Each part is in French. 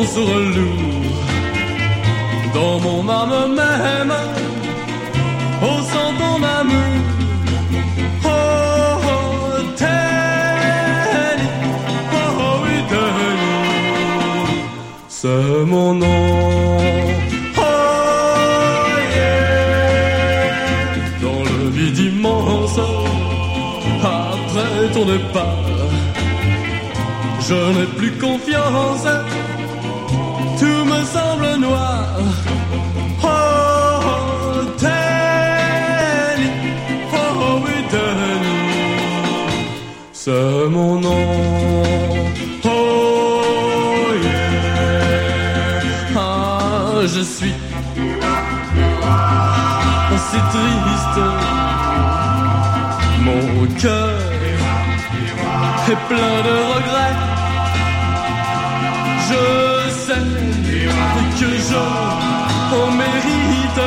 ton sera lourd. Dans mon âme même, au sang ton amour. Oh, oh, Teddy, oh, oui, Teddy, c'est mon nom. Oh, yeah. Dans le vide immense, après ton départ, je n'ai plus confiance, tout me semble noir. Oh, oh, Teddy, oh, oui, Teddy, c'est mon nom. Oh, yeah. Ah, je suis si triste, mon cœur est plein de regrets. Je sais que je en mérite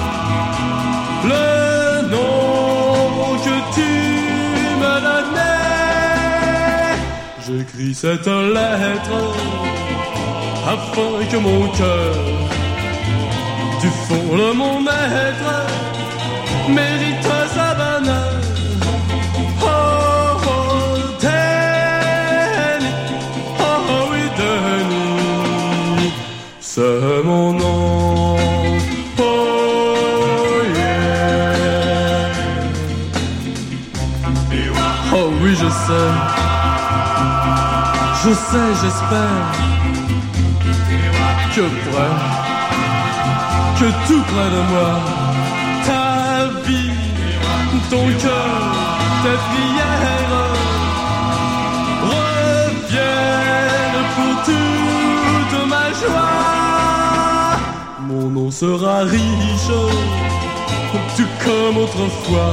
le nom que tu me donnais. J'écris cette lettre afin que mon cœur, du fond de mon être, mérite sa bonheur. Oh, oh, Teddy, oh, oui, Teddy, c'est mon nom. Oh, yeah. Oh, oui, je sais, j'espère que près, que tout près de moi, ta vie, ton cœur, tes prières reviennent pour toute ma joie. Mon nom sera riche, tout comme autrefois,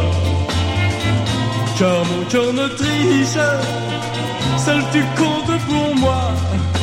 car mon cœur ne triche, seul tu comptes pour moi.